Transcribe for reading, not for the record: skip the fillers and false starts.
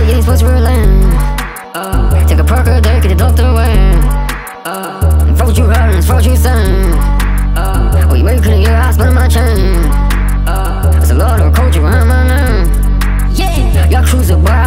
ain't supposed to relent. Take a perk a day, get it up the way. Fuck what you heard and fuck what you saying. Oh, you make it, yeah, I spend my chain. There's a lot of culture behind my name. Yeah, y'all cruise it by.